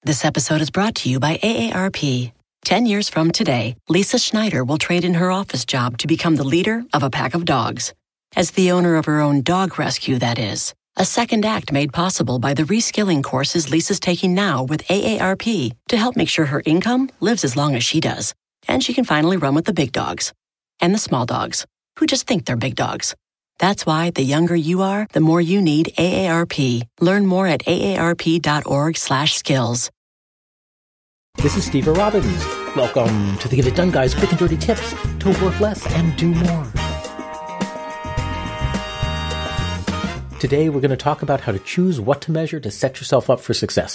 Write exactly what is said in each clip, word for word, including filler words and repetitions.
This episode is brought to you by A A R P. Ten years from today, Lisa Schneider will trade in her office job to become the leader of a pack of dogs. As the owner of her own dog rescue, that is. A second act made possible by the reskilling courses Lisa's taking now with A A R P to help make sure her income lives as long as she does. And she can finally run with the big dogs. And the small dogs, who just think they're big dogs. That's why the younger you are, the more you need A A R P. Learn more at aarp.org slash skills. This is Steve Robbins. Welcome to the Get It Done Guys quick and dirty tips to work less and do more. Today we're going to talk about how to choose what to measure to set yourself up for success.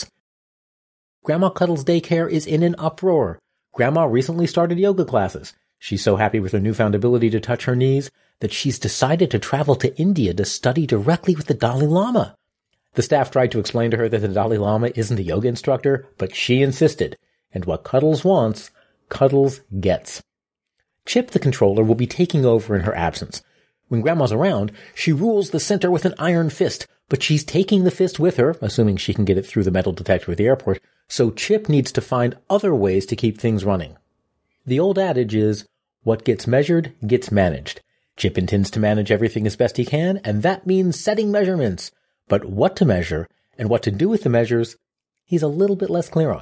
Grandma Cuddles Daycare is in an uproar. Grandma recently started yoga classes. She's so happy with her newfound ability to touch her knees that she's decided to travel to India to study directly with the Dalai Lama. The staff tried to explain to her that the Dalai Lama isn't a yoga instructor, but she insisted. And what Cuddles wants, Cuddles gets. Chip, the controller, will be taking over in her absence. When Grandma's around, she rules the center with an iron fist, but she's taking the fist with her, assuming she can get it through the metal detector at the airport, so Chip needs to find other ways to keep things running. The old adage is, what gets measured gets managed. Chip intends to manage everything as best he can, and that means setting measurements. But what to measure, and what to do with the measures, he's a little bit less clear on.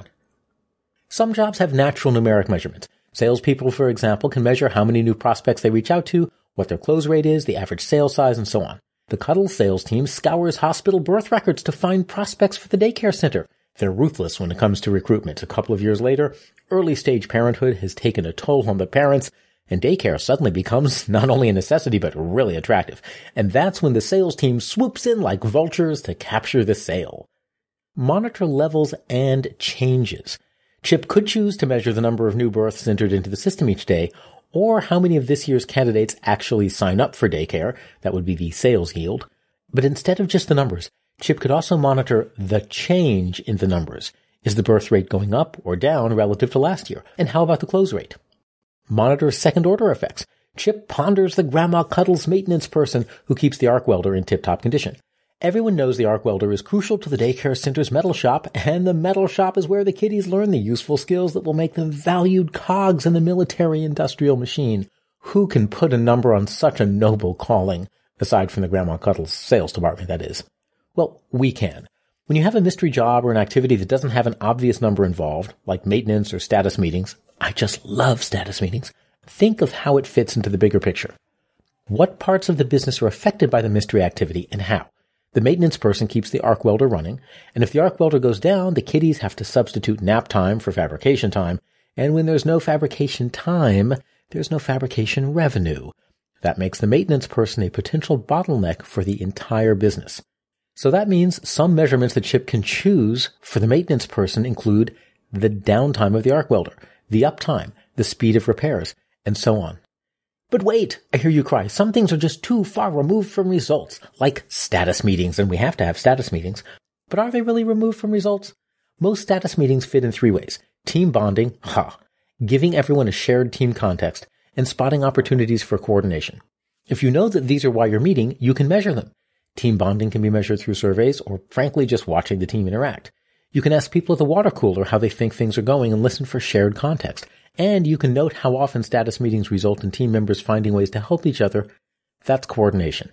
Some jobs have natural numeric measurements. Salespeople, for example, can measure how many new prospects they reach out to, what their close rate is, the average sale size, and so on. The Cuddles sales team scours hospital birth records to find prospects for the daycare center. They're ruthless when it comes to recruitment. A couple of years later, early-stage parenthood has taken a toll on the parents, and daycare suddenly becomes not only a necessity, but really attractive. And that's when the sales team swoops in like vultures to capture the sale. Monitor levels and changes. Chip could choose to measure the number of new births entered into the system each day, or how many of this year's candidates actually sign up for daycare. That would be the sales yield. But instead of just the numbers, Chip could also monitor the change in the numbers. Is the birth rate going up or down relative to last year? And how about the close rate? Monitor second-order effects. Chip ponders the Grandma Cuddles maintenance person who keeps the arc welder in tip-top condition. Everyone knows the arc welder is crucial to the daycare center's metal shop, and the metal shop is where the kiddies learn the useful skills that will make them valued cogs in the military-industrial machine. Who can put a number on such a noble calling, aside from the Grandma Cuddles sales department, that is? Well, we can. When you have a mystery job or an activity that doesn't have an obvious number involved, like maintenance or status meetings, I just love status meetings, think of how it fits into the bigger picture. What parts of the business are affected by the mystery activity and how? The maintenance person keeps the arc welder running, and if the arc welder goes down, the kiddies have to substitute nap time for fabrication time, and when there's no fabrication time, there's no fabrication revenue. That makes the maintenance person a potential bottleneck for the entire business. So that means some measurements that Chip can choose for the maintenance person include the downtime of the arc welder, the uptime, the speed of repairs, and so on. But wait, I hear you cry, some things are just too far removed from results, like status meetings, and we have to have status meetings. But are they really removed from results? Most status meetings fit in three ways. Team bonding, ha, giving everyone a shared team context, and spotting opportunities for coordination. If you know that these are why you're meeting, you can measure them. Team bonding can be measured through surveys, or frankly just watching the team interact. You can ask people at the water cooler how they think things are going and listen for shared context. And you can note how often status meetings result in team members finding ways to help each other. That's coordination.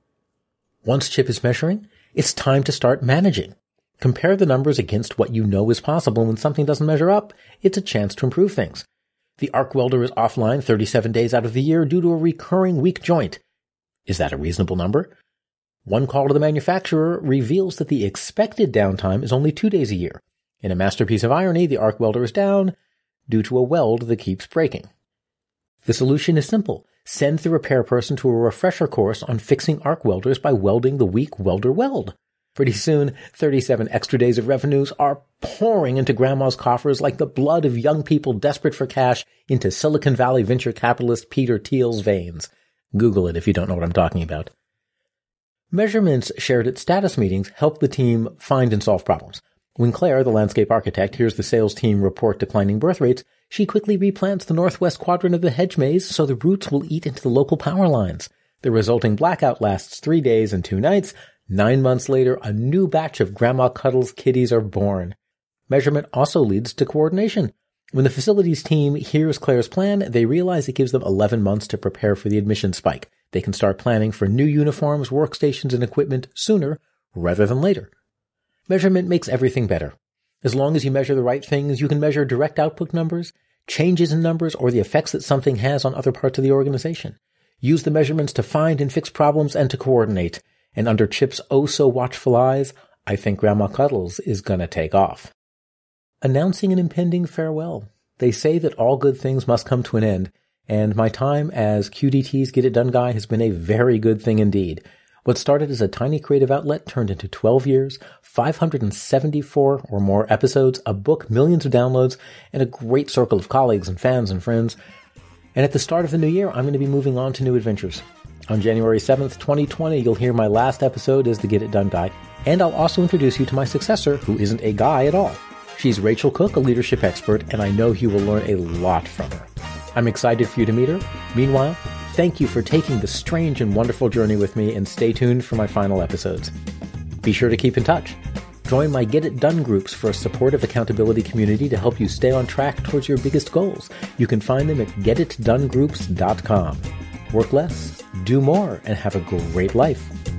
Once Chip is measuring, it's time to start managing. Compare the numbers against what you know is possible. When something doesn't measure up, it's a chance to improve things. The arc welder is offline thirty-seven days out of the year due to a recurring weak joint. Is that a reasonable number? One call to the manufacturer reveals that the expected downtime is only two days a year. In a masterpiece of irony, the arc welder is down due to a weld that keeps breaking. The solution is simple. Send the repair person to a refresher course on fixing arc welders by welding the weak welder weld. Pretty soon, thirty-seven extra days of revenues are pouring into Grandma's coffers like the blood of young people desperate for cash into Silicon Valley venture capitalist Peter Thiel's veins. Google it if you don't know what I'm talking about. Measurements shared at status meetings help the team find and solve problems. When Claire, the landscape architect, hears the sales team report declining birth rates, she quickly replants the northwest quadrant of the hedge maze so the roots will eat into the local power lines. The resulting blackout lasts three days and two nights. Nine months later, a new batch of Grandma Cuddles kitties are born. Measurement also leads to coordination. When the facilities team hears Claire's plan, they realize it gives them eleven months to prepare for the admission spike. They can start planning for new uniforms, workstations, and equipment sooner rather than later. Measurement makes everything better. As long as you measure the right things, you can measure direct output numbers, changes in numbers, or the effects that something has on other parts of the organization. Use the measurements to find and fix problems and to coordinate. And under Chip's oh-so-watchful eyes, I think Grandma Cuddles is gonna take off. Announcing an impending farewell. They say that all good things must come to an end, and my time as Q D T's Get It Done guy has been a very good thing indeed. What started as a tiny creative outlet turned into twelve years, five hundred seventy-four or more episodes, a book, millions of downloads, and a great circle of colleagues and fans and friends. And at the start of the new year, I'm going to be moving on to new adventures. On January seventh, twenty twenty, you'll hear my last episode as the Get It Done guy, and I'll also introduce you to my successor, who isn't a guy at all. She's Rachel Cook, a leadership expert, and I know you will learn a lot from her. I'm excited for you to meet her. Meanwhile, thank you for taking the strange and wonderful journey with me, and stay tuned for my final episodes. Be sure to keep in touch. Join my Get It Done groups for a supportive accountability community to help you stay on track towards your biggest goals. You can find them at get it done groups dot com. Work less, do more, and have a great life.